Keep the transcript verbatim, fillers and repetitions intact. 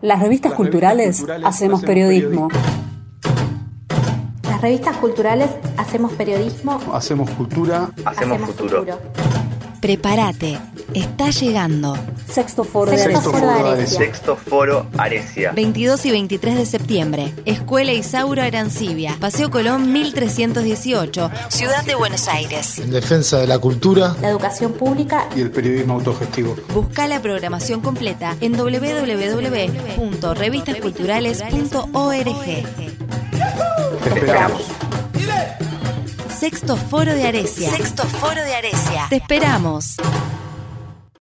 Las revistas Las culturales, revistas culturales hacemos hacemos periodismo. Las revistas culturales hacemos periodismo. Hacemos cultura. Hacemos futuro. Prepárate, está llegando. Sexto Foro de Sexto Arecia. Foro de Arecia. Sexto Foro Arecia. veintidós y veintitrés de septiembre. Escuela Isauro Arancibia. Paseo Colón mil trescientos dieciocho. Ciudad de Buenos Aires. En defensa de la cultura, La educación pública. Y el periodismo autogestivo. Busca la programación completa en doble u doble u doble u punto revistas culturales punto org. Te esperamos. Sexto Foro de Arecia. Sexto Foro de Arecia. Te esperamos.